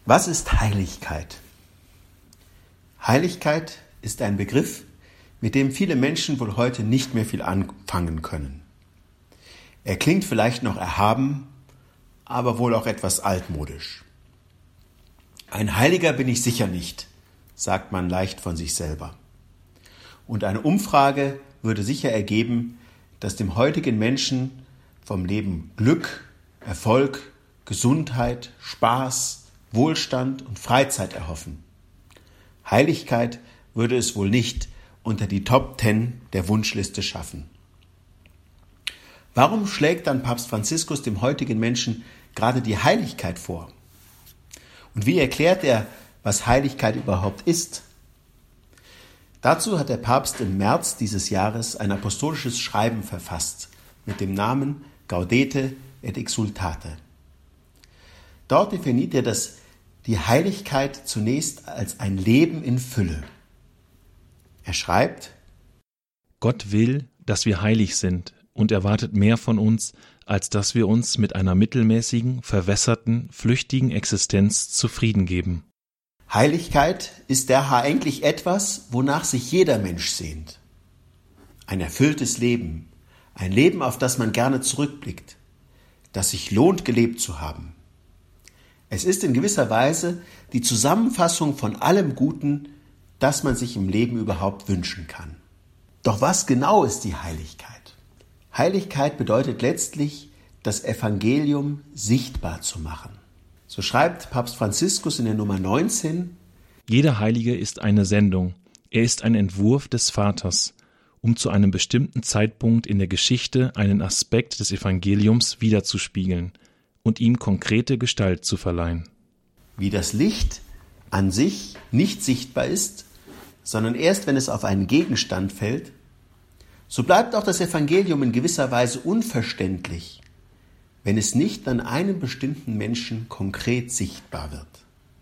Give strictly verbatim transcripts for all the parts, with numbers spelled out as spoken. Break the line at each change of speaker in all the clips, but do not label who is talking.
Was ist Heiligkeit? Heiligkeit ist ein Begriff, mit dem viele Menschen wohl heute nicht mehr viel anfangen können. Er klingt vielleicht noch erhaben, aber wohl auch etwas altmodisch. Ein Heiliger bin ich sicher nicht, sagt man leicht von sich selber. Und eine Umfrage würde sicher ergeben, dass dem heutigen Menschen vom Leben Glück, Erfolg, Gesundheit, Spaß, Wohlstand und Freizeit erhoffen. Heiligkeit würde es wohl nicht unter die Top Ten der Wunschliste schaffen. Warum schlägt dann Papst Franziskus dem heutigen Menschen gerade die Heiligkeit vor? Und wie erklärt er, was Heiligkeit überhaupt ist? Dazu hat der Papst im März dieses Jahres ein apostolisches Schreiben verfasst mit dem Namen Gaudete et Exsultate. Dort definiert er das, die Heiligkeit zunächst als ein Leben in Fülle. Er schreibt:
Gott will, dass wir heilig sind und erwartet mehr von uns, als dass wir uns mit einer mittelmäßigen, verwässerten, flüchtigen Existenz zufrieden geben.
Heiligkeit ist daher eigentlich etwas, wonach sich jeder Mensch sehnt. Ein erfülltes Leben, ein Leben, auf das man gerne zurückblickt, das sich lohnt, gelebt zu haben. Es ist in gewisser Weise die Zusammenfassung von allem Guten, das man sich im Leben überhaupt wünschen kann. Doch was genau ist die Heiligkeit? Heiligkeit bedeutet letztlich, das Evangelium sichtbar zu machen. So schreibt Papst Franziskus in der Nummer neunzehn:
Jeder Heilige ist eine Sendung, er ist ein Entwurf des Vaters, um zu einem bestimmten Zeitpunkt in der Geschichte einen Aspekt des Evangeliums widerzuspiegeln und ihm konkrete Gestalt zu verleihen.
Wie das Licht an sich nicht sichtbar ist, sondern erst, wenn es auf einen Gegenstand fällt, so bleibt auch das Evangelium in gewisser Weise unverständlich, wenn es nicht an einem bestimmten Menschen konkret sichtbar wird.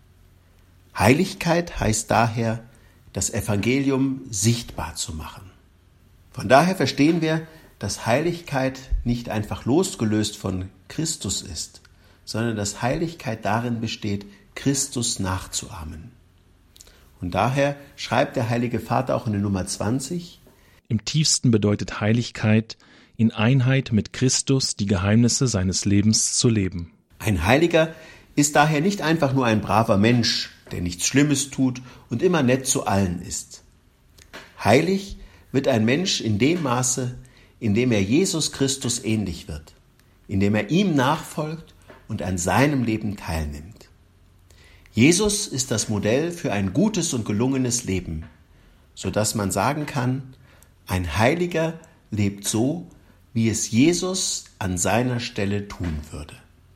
Heiligkeit heißt daher, das Evangelium sichtbar zu machen. Von daher verstehen wir, dass Heiligkeit nicht einfach losgelöst von Christus ist, sondern dass Heiligkeit darin besteht, Christus nachzuahmen. Und daher schreibt der Heilige Vater auch in der Nummer zwanzig:
Im tiefsten bedeutet Heiligkeit, in Einheit mit Christus die Geheimnisse seines Lebens zu leben.
Ein Heiliger ist daher nicht einfach nur ein braver Mensch, der nichts Schlimmes tut und immer nett zu allen ist. Heilig wird ein Mensch in dem Maße, in dem er Jesus Christus ähnlich wird, in dem er ihm nachfolgt und an seinem Leben teilnimmt. Jesus ist das Modell für ein gutes und gelungenes Leben, sodass man sagen kann, ein Heiliger lebt so, wie es Jesus an seiner Stelle tun würde.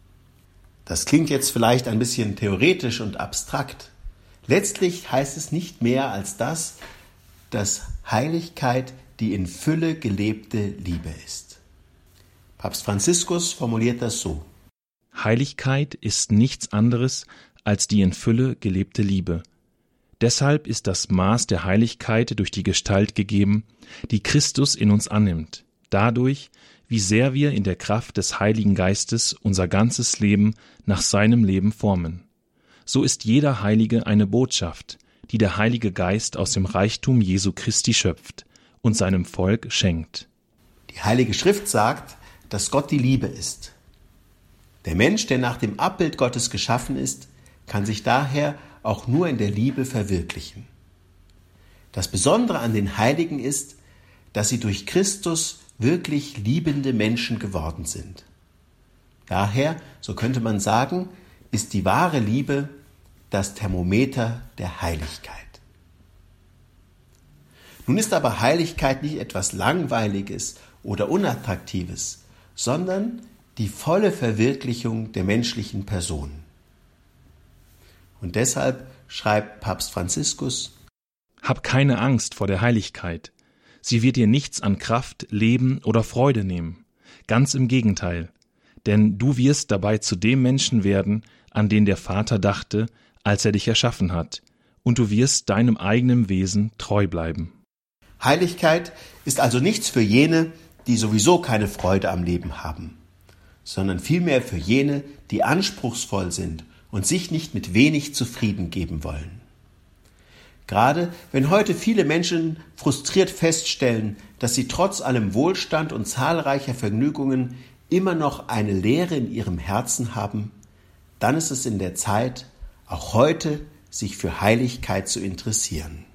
Das klingt jetzt vielleicht ein bisschen theoretisch und abstrakt. Letztlich heißt es nicht mehr als das, dass Heiligkeit die in Fülle gelebte Liebe ist. Papst Franziskus formuliert das so:
Heiligkeit ist nichts anderes als die in Fülle gelebte Liebe. Deshalb ist das Maß der Heiligkeit durch die Gestalt gegeben, die Christus in uns annimmt, dadurch, wie sehr wir in der Kraft des Heiligen Geistes unser ganzes Leben nach seinem Leben formen. So ist jeder Heilige eine Botschaft, die der Heilige Geist aus dem Reichtum Jesu Christi schöpft und seinem Volk schenkt.
Die Heilige Schrift sagt, dass Gott die Liebe ist. Der Mensch, der nach dem Abbild Gottes geschaffen ist, kann sich daher auch nur in der Liebe verwirklichen. Das Besondere an den Heiligen ist, dass sie durch Christus wirklich liebende Menschen geworden sind. Daher, so könnte man sagen, ist die wahre Liebe das Thermometer der Heiligkeit. Nun ist aber Heiligkeit nicht etwas Langweiliges oder Unattraktives, sondern die volle Verwirklichung der menschlichen Person. Und deshalb schreibt Papst Franziskus:
Hab keine Angst vor der Heiligkeit. Sie wird dir nichts an Kraft, Leben oder Freude nehmen. Ganz im Gegenteil. Denn du wirst dabei zu dem Menschen werden, an den der Vater dachte, als er dich erschaffen hat. Und du wirst deinem eigenen Wesen treu bleiben.
Heiligkeit ist also nichts für jene, die sowieso keine Freude am Leben haben, sondern vielmehr für jene, die anspruchsvoll sind und sich nicht mit wenig zufrieden geben wollen. Gerade wenn heute viele Menschen frustriert feststellen, dass sie trotz allem Wohlstand und zahlreicher Vergnügungen immer noch eine Leere in ihrem Herzen haben, dann ist es in der Zeit, auch heute sich für Heiligkeit zu interessieren.